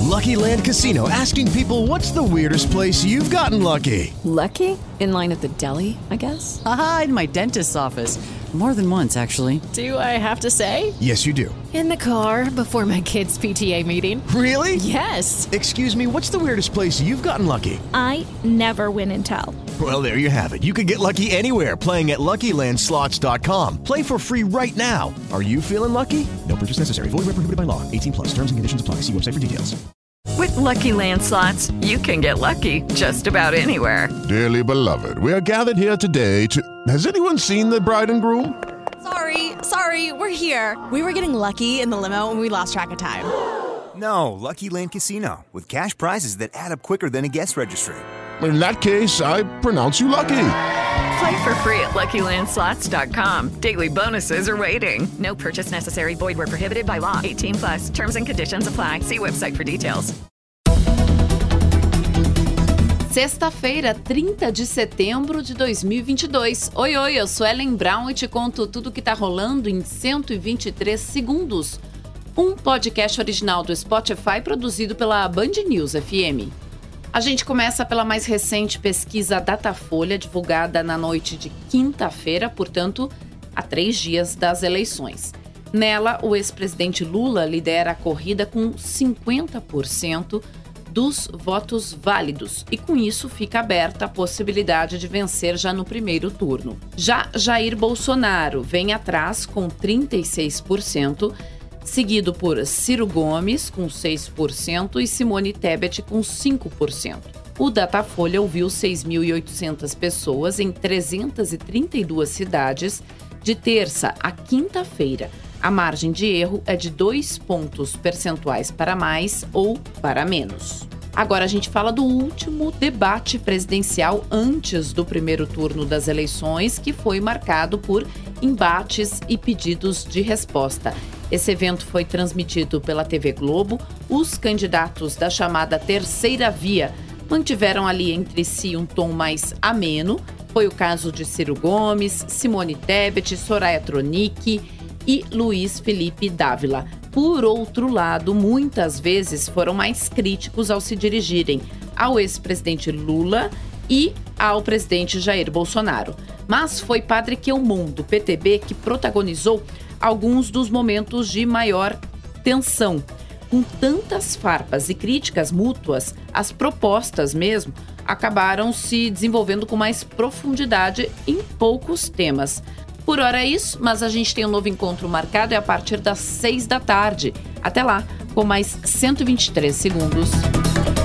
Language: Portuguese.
Lucky Land Casino, asking people, what's the weirdest place you've gotten lucky? Lucky? In line at the deli, I guess? Aha, in my dentist's office. More than once, actually. Do I have to say? Yes, you do. In the car before my kids' PTA meeting. Really? Yes. Excuse me, what's the weirdest place you've gotten lucky? I never win and tell. Well, there you have it. You can get lucky anywhere, playing at LuckyLandSlots.com. Play for free right now. Are you feeling lucky? No purchase necessary. Void where prohibited by law. 18 plus. Terms and conditions apply. See website for details. With Lucky Land Slots, you can get lucky just about anywhere. Dearly beloved, we are gathered here today to... Has anyone seen the bride and groom? Sorry, we're here. We were getting lucky in the limo and we lost track of time. No, Lucky Land Casino, with cash prizes that add up quicker than a guest registry. In that case, I pronounce you lucky. Play for free at LuckyLandSlots.com. Daily bonuses are waiting. No purchase necessary. Void where prohibited by law. 18 plus. Terms and conditions apply. See website for details. Sexta-feira, 30 de setembro de 2022. Oi, eu sou Ellen Brown e te conto tudo o que tá rolando em 123 segundos. Um podcast original do Spotify produzido pela Band News FM. A gente começa pela mais recente pesquisa Datafolha, divulgada na noite de quinta-feira, portanto, a 3 dias das eleições. Nela, o ex-presidente Lula lidera a corrida com 50% dos votos válidos e, com isso, fica aberta a possibilidade de vencer já no primeiro turno. Já Jair Bolsonaro vem atrás com 36%, seguido por Ciro Gomes, com 6%, e Simone Tebet, com 5%. O Datafolha ouviu 6.800 pessoas em 332 cidades de terça a quinta-feira. A margem de erro é de 2 pontos percentuais para mais ou para menos. Agora a gente fala do último debate presidencial antes do primeiro turno das eleições, que foi marcado por embates e pedidos de resposta. Esse evento foi transmitido pela TV Globo. Os candidatos da chamada terceira via mantiveram ali entre si um tom mais ameno. Foi o caso de Ciro Gomes, Simone Tebet, Soraya Tronic e Luiz Felipe Dávila. Por outro lado, muitas vezes foram mais críticos ao se dirigirem ao ex-presidente Lula e ao presidente Jair Bolsonaro. Mas foi Padre Kelmon, do PTB, que protagonizou alguns dos momentos de maior tensão. Com tantas farpas e críticas mútuas, as propostas mesmo acabaram se desenvolvendo com mais profundidade em poucos temas. Por hora é isso, mas a gente tem um novo encontro marcado, é a partir das 6 da tarde. Até lá, com mais 123 segundos.